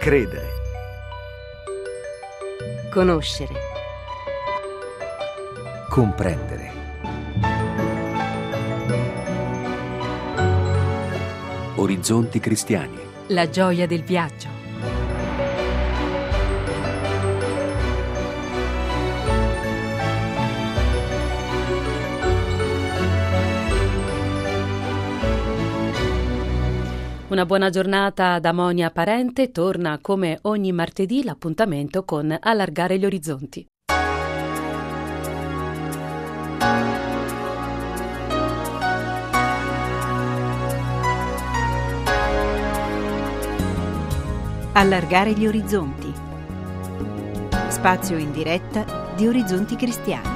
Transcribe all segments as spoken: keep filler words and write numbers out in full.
Credere. Conoscere. Comprendere. Orizzonti cristiani. La gioia del viaggio. Una buona giornata da Monia Parente. Torna come ogni martedì l'appuntamento con Allargare gli orizzonti. Allargare gli orizzonti. Spazio in diretta di Orizzonti Cristiani.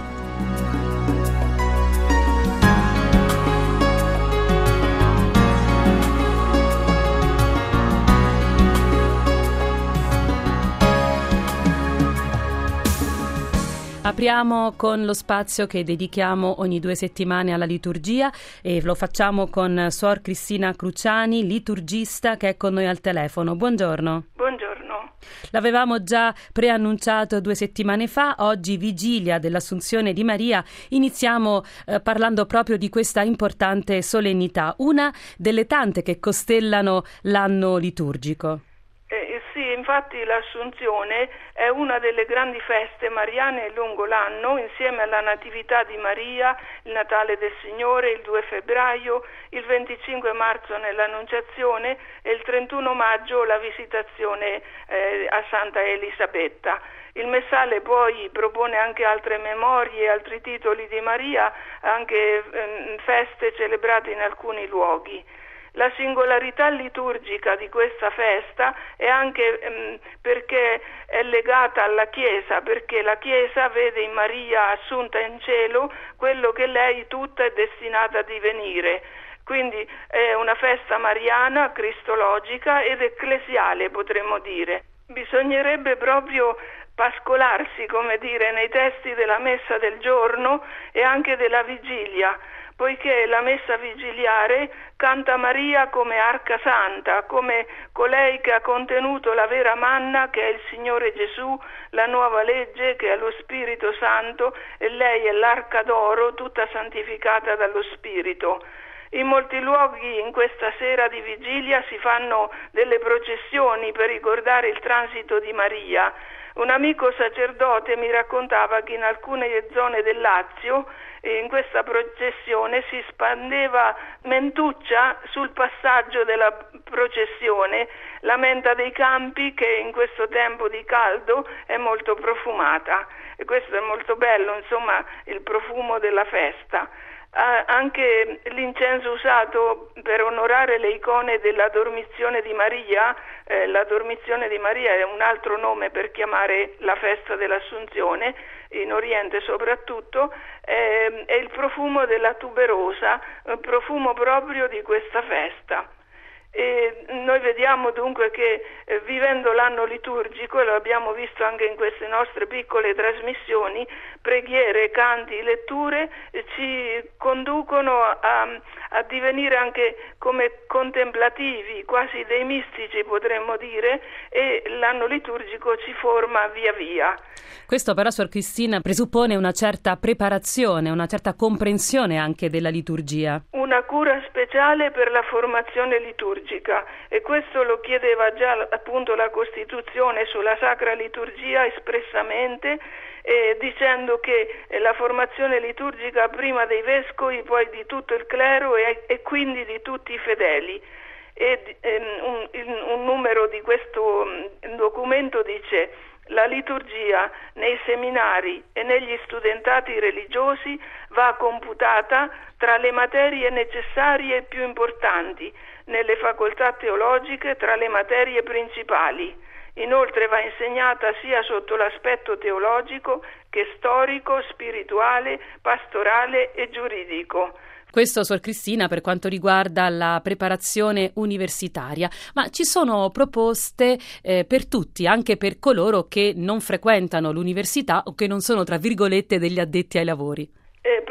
Apriamo con lo spazio che dedichiamo ogni due settimane alla liturgia e lo facciamo con Suor Cristina Cruciani, liturgista, che è con noi al telefono. Buongiorno. Buongiorno. L'avevamo già preannunciato due settimane fa, oggi vigilia dell'Assunzione di Maria. Iniziamo eh, parlando proprio di questa importante solennità, una delle tante che costellano l'anno liturgico. Eh, sì, infatti l'Assunzione è una delle grandi feste mariane lungo l'anno, insieme alla Natività di Maria, il Natale del Signore, il due febbraio, il venticinque marzo nell'Annunciazione e il trentuno maggio la Visitazione eh, a Santa Elisabetta. Il Messale poi propone anche altre memorie, altri titoli di Maria, anche eh, feste celebrate in alcuni luoghi. La singolarità liturgica di questa festa è anche ehm, perché è legata alla Chiesa, perché la Chiesa vede in Maria assunta in cielo quello che lei tutta è destinata a divenire. Quindi è una festa mariana, cristologica ed ecclesiale, potremmo dire. Bisognerebbe proprio pascolarsi, come dire, nei testi della messa del giorno e anche della vigilia, poiché la messa vigiliare canta Maria come arca santa, come colei che ha contenuto la vera manna che è il Signore Gesù, la nuova legge che è lo Spirito Santo, e lei è l'arca d'oro tutta santificata dallo Spirito. In molti luoghi in questa sera di vigilia si fanno delle processioni per ricordare il transito di Maria. Un amico sacerdote mi raccontava che in alcune zone del Lazio in questa processione si spandeva mentuccia sul passaggio della processione, la menta dei campi che in questo tempo di caldo è molto profumata, e questo è molto bello, insomma, il profumo della festa. Ah, anche l'incenso usato per onorare le icone della Dormizione di Maria, eh, la Dormizione di Maria è un altro nome per chiamare la festa dell'Assunzione, in Oriente soprattutto, eh, è il profumo della tuberosa, un profumo proprio di questa festa. E noi vediamo dunque che eh, vivendo l'anno liturgico, e lo abbiamo visto anche in queste nostre piccole trasmissioni, preghiere, canti, letture eh, ci conducono a, a divenire anche come contemplativi, quasi dei mistici potremmo dire, e l'anno liturgico ci forma via via. Questo però, Suor Cristina, presuppone una certa preparazione, una certa comprensione anche della liturgia. Una cura speciale per la formazione liturgica, e questo lo chiedeva già appunto la Costituzione sulla Sacra Liturgia espressamente, eh, dicendo che la formazione liturgica prima dei vescovi, poi di tutto il clero e, e quindi di tutti i fedeli. E ehm, un, un numero di questo um, documento dice: la liturgia nei seminari e negli studentati religiosi va computata tra le materie necessarie e più importanti, nelle facoltà teologiche tra le materie principali. Inoltre va insegnata sia sotto l'aspetto teologico che storico, spirituale, pastorale e giuridico. Questo, Suor Cristina, per quanto riguarda la preparazione universitaria, ma ci sono proposte eh, per tutti, anche per coloro che non frequentano l'università o che non sono, tra virgolette, degli addetti ai lavori. Eh,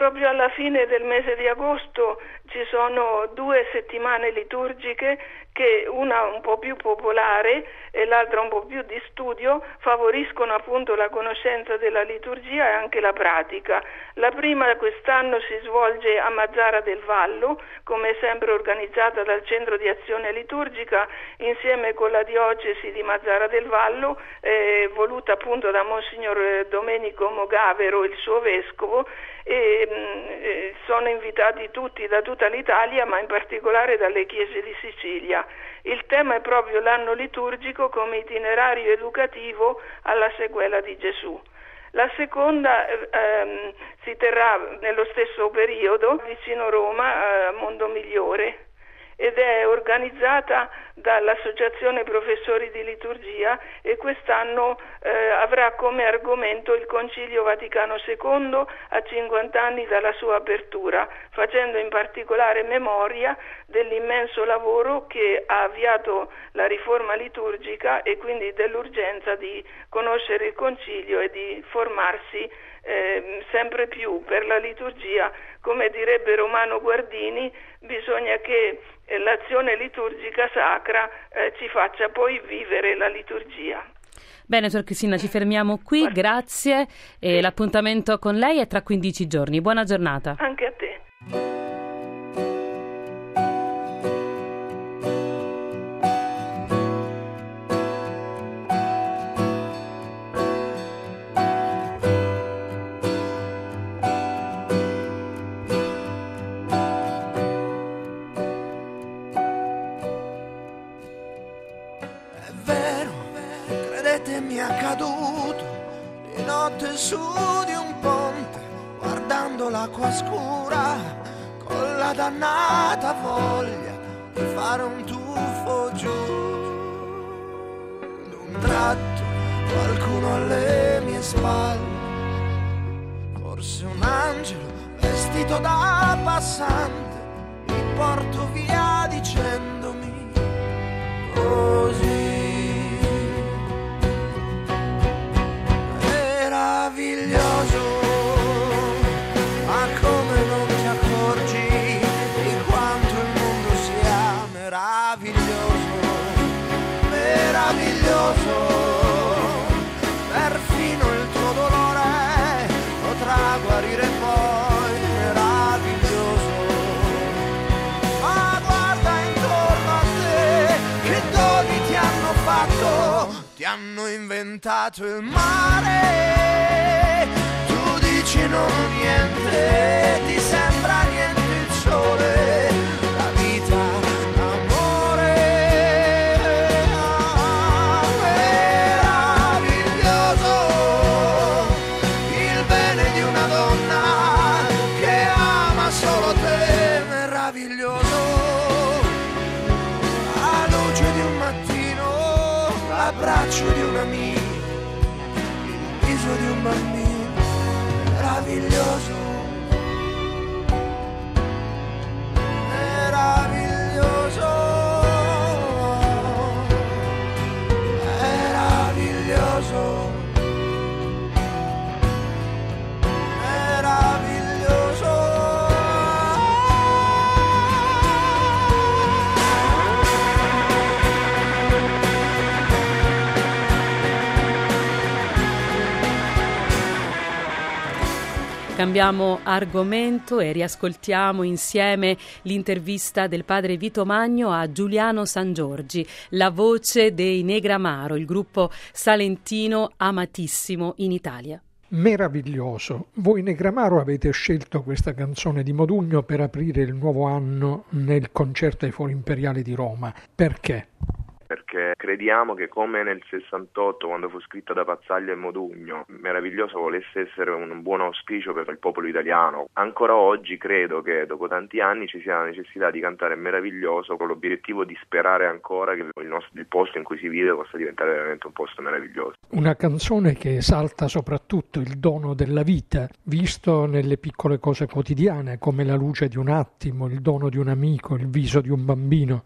proprio alla fine del mese di agosto ci sono due settimane liturgiche che, una un po' più popolare e l'altra un po' più di studio, favoriscono appunto la conoscenza della liturgia e anche la pratica. La prima quest'anno si svolge a Mazzara del Vallo, come sempre organizzata dal Centro di Azione Liturgica insieme con la diocesi di Mazzara del Vallo, eh, voluta appunto da Monsignor Domenico Mogavero, il suo vescovo, e mh, sono invitati tutti da tutta l'Italia, ma in particolare dalle chiese di Sicilia. Il tema è proprio l'anno liturgico come itinerario educativo alla sequela di Gesù. La seconda ehm, si terrà nello stesso periodo vicino Roma, a Mondomigliore, ed è organizzata dall'Associazione Professori di Liturgia e quest'anno eh, avrà come argomento il Concilio Vaticano secondo a cinquanta anni dalla sua apertura, facendo in particolare memoria dell'immenso lavoro che ha avviato la riforma liturgica e quindi dell'urgenza di conoscere il Concilio e di formarsi eh, sempre più per la liturgia. Come direbbe Romano Guardini, bisogna che eh, l'azione liturgica sacra eh, ci faccia poi vivere la liturgia. Bene, Suor Cristina, ci fermiamo qui, Guarda. Grazie e sì. L'appuntamento con lei è tra quindici giorni. Buona giornata. Anche a te. Mi è accaduto di notte su di un ponte, guardando l'acqua scura, con la dannata voglia di fare un tuffo giù. D'un tratto qualcuno alle mie spalle, forse un angelo vestito da passante, mi porto via dicendomi così. Meraviglioso, ma come non ti accorgi di quanto il mondo sia meraviglioso, meraviglioso, perfino il tuo dolore potrà guarire poi, meraviglioso, ma guarda intorno a te, che doni ti hanno fatto, ti hanno inventato il mare. Non niente, ti sembra niente il sole, la vita, l'amore, ah, meraviglioso, il bene di una donna che ama solo te, meraviglioso, la luce di un mattino, l'abbraccio di un amico, il viso di un bambino. Meraviglioso, meraviglioso, meraviglioso, meraviglioso. Cambiamo argomento e riascoltiamo insieme l'intervista del padre Vito Magno a Giuliano Sangiorgi, la voce dei Negramaro, il gruppo salentino amatissimo in Italia. Meraviglioso. Voi Negramaro avete scelto questa canzone di Modugno per aprire il nuovo anno nel concerto ai Fori Imperiali di Roma. Perché? Perché crediamo che come nel sessantotto, quando fu scritta da Pazzaglia e Modugno, Meraviglioso volesse essere un buon auspicio per il popolo italiano, ancora oggi credo che dopo tanti anni ci sia la necessità di cantare Meraviglioso con l'obiettivo di sperare ancora che il, nostro, il posto in cui si vive possa diventare veramente un posto meraviglioso. Una canzone che esalta soprattutto il dono della vita, visto nelle piccole cose quotidiane, come la luce di un attimo, il dono di un amico, il viso di un bambino. È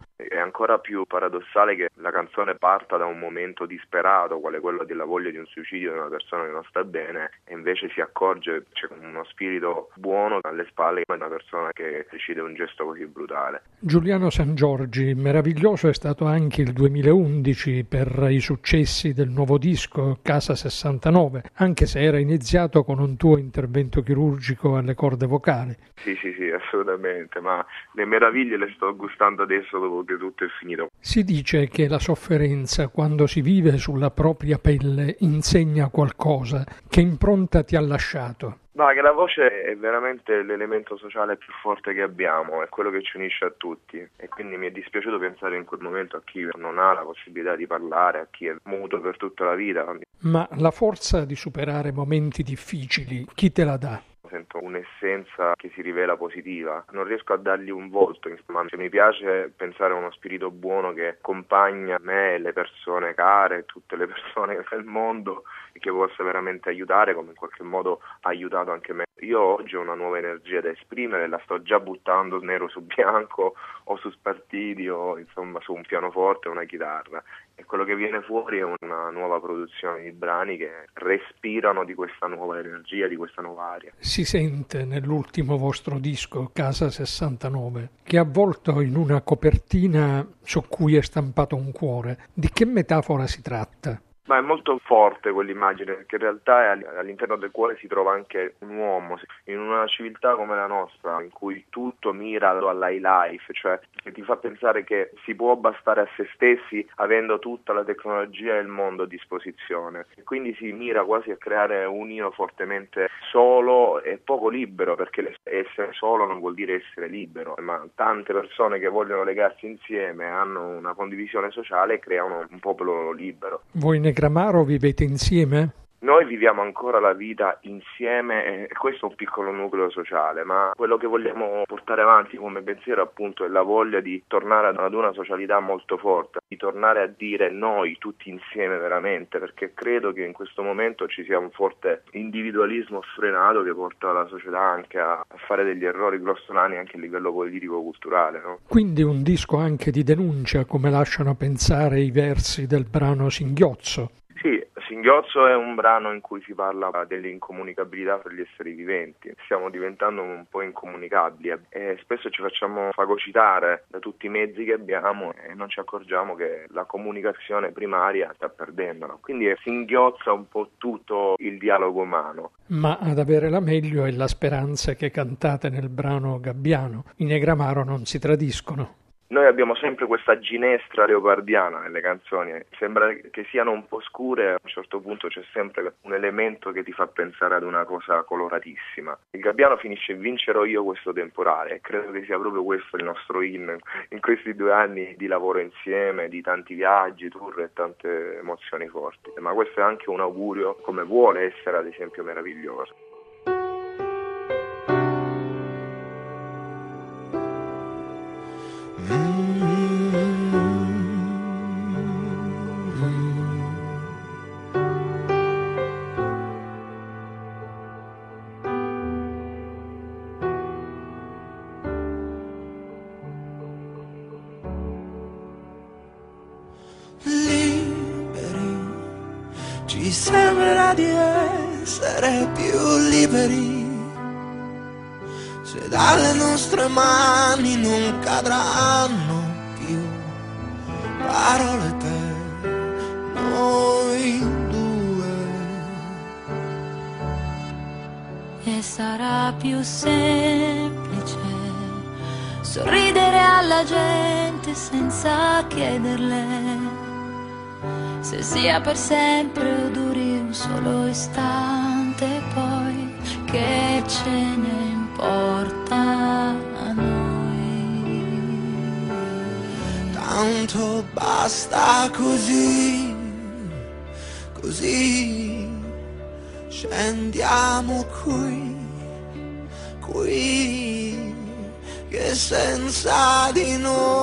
ancora più paradossale che la canzone parta da un momento disperato, quale quello della voglia di un suicidio di una persona che non sta bene, e invece si accorge c'è uno spirito buono alle spalle di una persona che decide un gesto così brutale. Giuliano Sangiorgi, meraviglioso è stato anche il duemilaundici per i successi del nuovo disco Casa sessantanove, anche se era iniziato con un tuo intervento chirurgico alle corde vocali. Sì, sì, sì, assolutamente, ma le meraviglie le sto gustando adesso dopo che tutto è finito. Si dice che la sofferenza, quando si vive sulla propria pelle, insegna qualcosa. Che impronta ti ha lasciato? No, che la voce è veramente l'elemento sociale più forte che abbiamo, è quello che ci unisce a tutti, e quindi mi è dispiaciuto pensare in quel momento a chi non ha la possibilità di parlare, a chi è muto per tutta la vita. Ma la forza di superare momenti difficili, chi te la dà? Sento un'essenza che si rivela positiva, non riesco a dargli un volto, insomma, mi piace pensare a uno spirito buono che accompagna me, le persone care, tutte le persone del mondo, e che possa veramente aiutare come in qualche modo ha aiutato anche me. Io oggi ho una nuova energia da esprimere, la sto già buttando nero su bianco o su spartiti o insomma su un pianoforte o una chitarra, e quello che viene fuori è una nuova produzione di brani che respirano di questa nuova energia, di questa nuova aria. Si sente nell'ultimo vostro disco, Casa sessantanove, che è avvolto in una copertina su cui è stampato un cuore. Di che metafora si tratta? Ma è molto forte quell'immagine, perché in realtà all'interno del cuore si trova anche un uomo. In una civiltà come la nostra, in cui tutto mira all'high life, cioè che ti fa pensare che si può bastare a se stessi avendo tutta la tecnologia e il mondo a disposizione. E quindi si mira quasi a creare un io fortemente solo e poco libero, perché essere solo non vuol dire essere libero, ma tante persone che vogliono legarsi insieme, hanno una condivisione sociale e creano un popolo libero. Voi Negramaro vivete insieme? Noi viviamo ancora la vita insieme, e questo è un piccolo nucleo sociale, ma quello che vogliamo portare avanti come pensiero appunto è la voglia di tornare ad una socialità molto forte, di tornare a dire noi tutti insieme veramente, perché credo che in questo momento ci sia un forte individualismo sfrenato che porta la società anche a fare degli errori grossolani anche a livello politico-culturale, no? Quindi un disco anche di denuncia, come lasciano pensare i versi del brano Singhiozzo. Sì, Singhiozzo è un brano in cui si parla dell'incomunicabilità per gli esseri viventi. Stiamo diventando un po' incomunicabili e spesso ci facciamo fagocitare da tutti i mezzi che abbiamo e non ci accorgiamo che la comunicazione primaria sta perdendo. Quindi singhiozza un po' tutto il dialogo umano. Ma ad avere la meglio è la speranza che cantate nel brano Gabbiano. I Negramaro non si tradiscono. Noi abbiamo sempre questa ginestra leopardiana nelle canzoni, sembra che siano un po' scure, a un certo punto c'è sempre un elemento che ti fa pensare ad una cosa coloratissima. Il Gabbiano finisce vincerò io questo temporale, e credo che sia proprio questo il nostro in in questi due anni di lavoro insieme, di tanti viaggi, tour e tante emozioni forti. Ma questo è anche un augurio, come vuole essere ad esempio meraviglioso. Ci sembra di essere più liberi se dalle nostre mani non cadranno più parole per noi due. E sarà più semplice sorridere alla gente senza chiederle se sia per sempre o duri un solo istante, poi che ce ne importa a noi. Tanto basta così, così scendiamo qui, qui, che senza di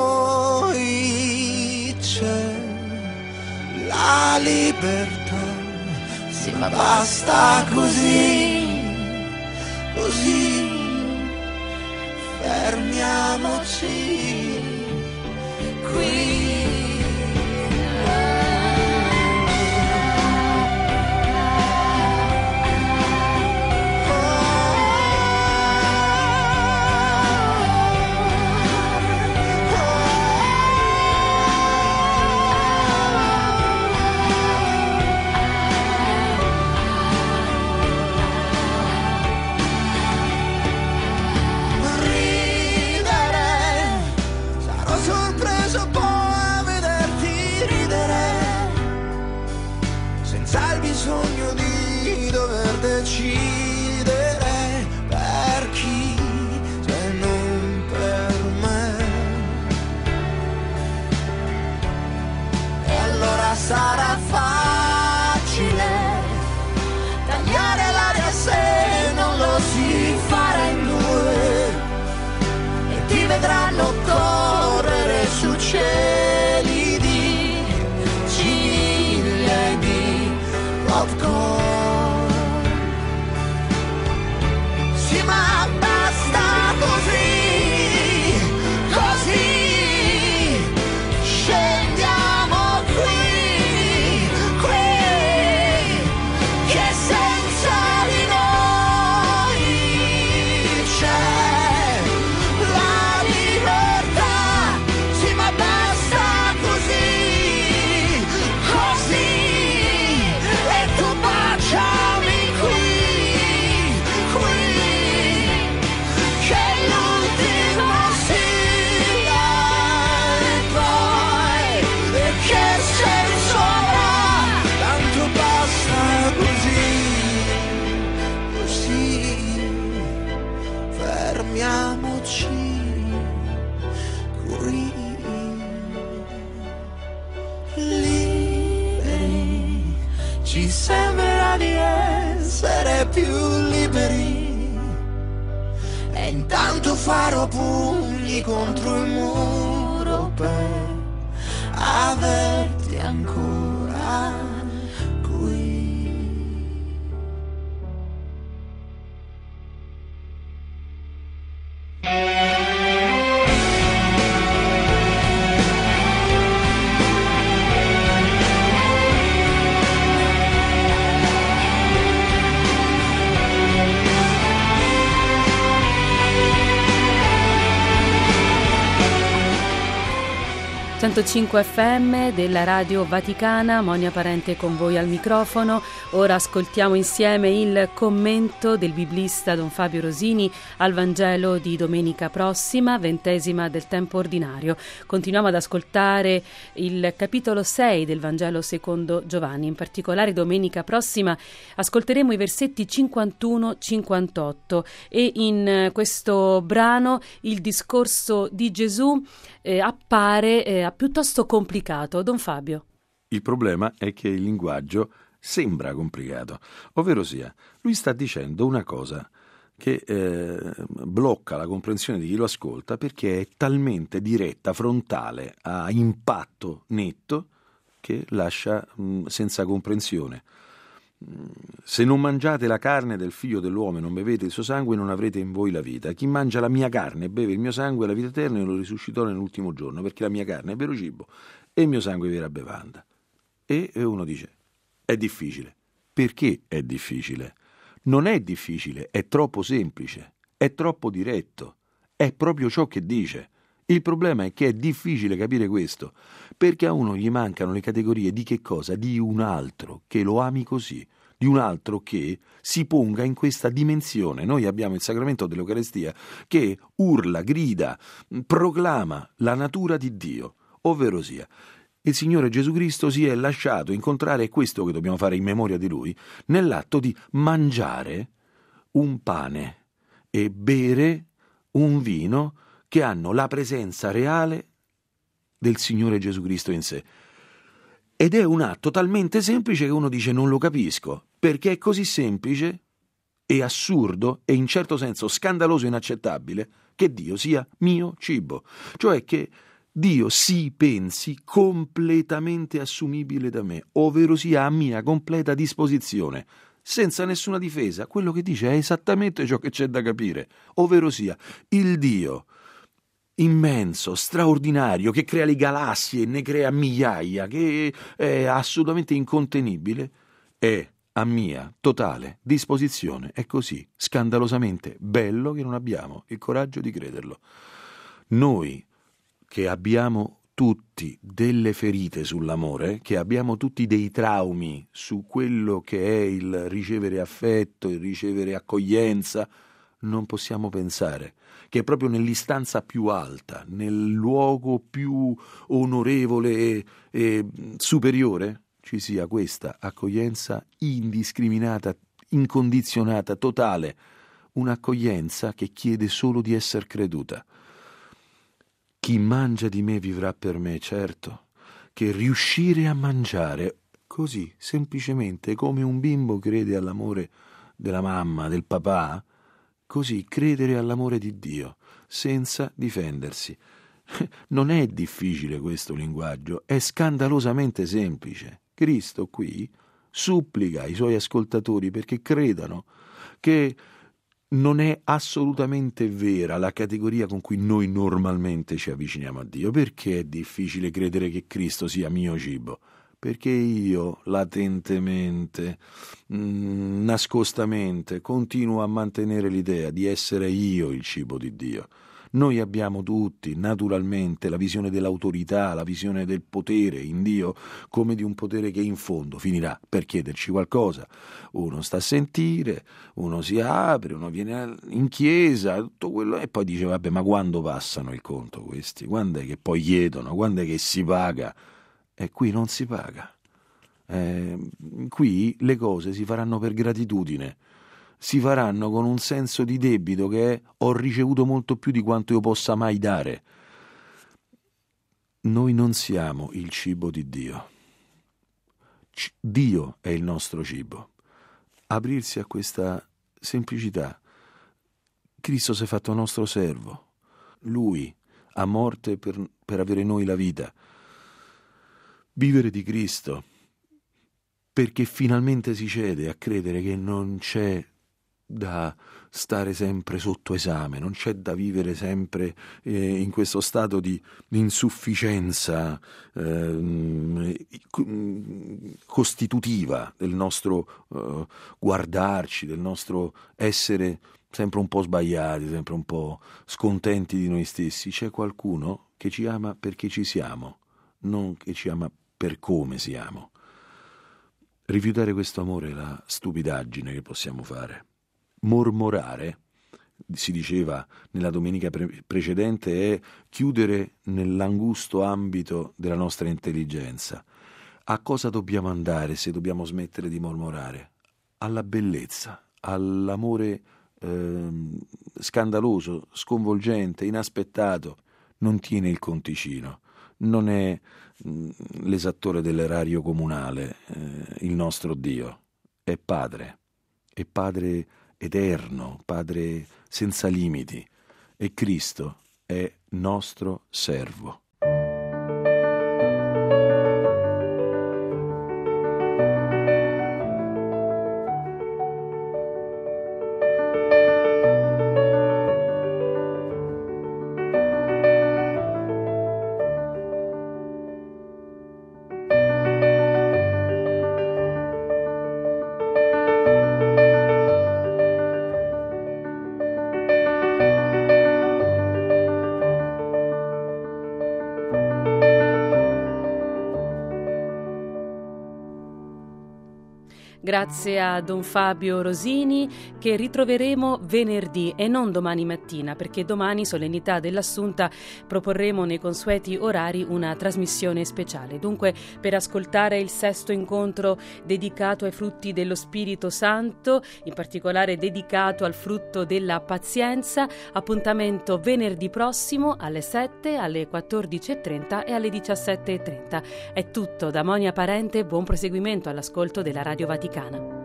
noi c'è la libertà. Sì, ma basta così, così, fermiamoci Sarà facile tagliare l'aria se non lo si farà in due, e ti vedranno correre su cieli di ciglia e di popcorn. Sì, ma basta così, così scendiamo qui. Fermiamoci qui, liberi, ci sembra di essere più liberi, e intanto farò pugni contro il muro per averti ancora qui. centocinque F M della Radio Vaticana, Monia Parente con voi al microfono. Ora ascoltiamo insieme il commento del biblista Don Fabio Rosini al Vangelo di domenica prossima, ventesima del tempo ordinario. Continuiamo ad ascoltare il capitolo sei del Vangelo secondo Giovanni. In particolare domenica prossima ascolteremo i versetti cinquantuno cinquantotto, e in questo brano il discorso di Gesù eh, appare eh, piuttosto complicato. Don Fabio. Il problema è che il linguaggio sembra complicato, ovvero sia, lui sta dicendo una cosa che eh, blocca la comprensione di chi lo ascolta, perché è talmente diretta, frontale, a impatto netto, che lascia mh, senza comprensione. Se non mangiate la carne del figlio dell'uomo e non bevete il suo sangue, non avrete in voi la vita. Chi mangia la mia carne e beve il mio sangue ha la vita eterna, e lo risusciterò nell'ultimo giorno, perché la mia carne è vero cibo e il mio sangue è vera bevanda. E uno dice, è difficile. Perché è difficile? Non è difficile, è troppo semplice, è troppo diretto, è proprio ciò che dice. Il problema è che è difficile capire questo, perché a uno gli mancano le categorie di che cosa? Di un altro che lo ami così, di un altro che si ponga in questa dimensione. Noi abbiamo il sacramento dell'Eucaristia che urla, grida, proclama la natura di Dio, ovvero sia, il Signore Gesù Cristo si è lasciato incontrare, è questo che dobbiamo fare in memoria di Lui, nell'atto di mangiare un pane e bere un vino che hanno la presenza reale del Signore Gesù Cristo in sé. Ed è un atto talmente semplice che uno dice non lo capisco, perché è così semplice e assurdo e in certo senso scandaloso e inaccettabile che Dio sia mio cibo, cioè che Dio si pensi completamente assumibile da me, ovvero sia a mia completa disposizione, senza nessuna difesa. Quello che dice è esattamente ciò che c'è da capire, ovvero sia il Dio immenso, straordinario, che crea le galassie, ne crea migliaia, che è assolutamente incontenibile, è a mia totale disposizione. È così scandalosamente bello che non abbiamo il coraggio di crederlo. Noi che abbiamo tutti delle ferite sull'amore, che abbiamo tutti dei traumi su quello che è il ricevere affetto, il ricevere accoglienza, non possiamo pensare che proprio nell'istanza più alta, nel luogo più onorevole e, e superiore, ci sia questa accoglienza indiscriminata, incondizionata, totale, un'accoglienza che chiede solo di essere creduta. Chi mangia di me vivrà per me, certo, che riuscire a mangiare così, semplicemente come un bimbo crede all'amore della mamma, del papà, così credere all'amore di Dio, senza difendersi. Non è difficile questo linguaggio, è scandalosamente semplice. Cristo qui supplica i suoi ascoltatori perché credano che non è assolutamente vera la categoria con cui noi normalmente ci avviciniamo a Dio. Perché è difficile credere che Cristo sia mio cibo? Perché io latentemente, mh, nascostamente, continuo a mantenere l'idea di essere io il cibo di Dio. Noi abbiamo tutti, naturalmente, la visione dell'autorità, la visione del potere in Dio, come di un potere che in fondo finirà per chiederci qualcosa. Uno sta a sentire, uno si apre, uno viene in chiesa, tutto quello, e poi dice, vabbè, ma quando passano il conto questi? Quando è che poi chiedono? Quando è che si paga? E qui non si paga. Eh, qui le cose si faranno per gratitudine. Si faranno con un senso di debito che è ho ricevuto molto più di quanto io possa mai dare. Noi non siamo il cibo di Dio. C- Dio è il nostro cibo. Aprirsi a questa semplicità. Cristo si è fatto nostro servo. Lui a morte per, per avere noi la vita. Vivere di Cristo, perché finalmente si cede a credere che non c'è da stare sempre sotto esame, non c'è da vivere sempre eh, in questo stato di, di insufficienza eh, costitutiva del nostro eh, guardarci, del nostro essere sempre un po' sbagliati, sempre un po' scontenti di noi stessi. C'è qualcuno che ci ama perché ci siamo, non che ci ama per come siamo. Rifiutare questo amore è la stupidaggine che possiamo fare. Mormorare, si diceva nella domenica pre- precedente, è chiudere nell'angusto ambito della nostra intelligenza. A cosa dobbiamo andare se dobbiamo smettere di mormorare? Alla bellezza, all'amore eh, scandaloso, sconvolgente, inaspettato. Non tiene il conticino, non è mh, l'esattore dell'erario comunale, eh, il nostro Dio, è Padre, è Padre eterno, Padre senza limiti, e Cristo è nostro servo. Grazie a Don Fabio Rosini, che ritroveremo venerdì e non domani mattina, perché domani, solennità dell'Assunta, proporremo nei consueti orari una trasmissione speciale. Dunque, per ascoltare il sesto incontro dedicato ai frutti dello Spirito Santo, in particolare dedicato al frutto della pazienza, appuntamento venerdì prossimo alle sette, alle quattordici e trenta e alle diciassette e trenta. È tutto da Monia Parente, buon proseguimento all'ascolto della Radio Vaticana.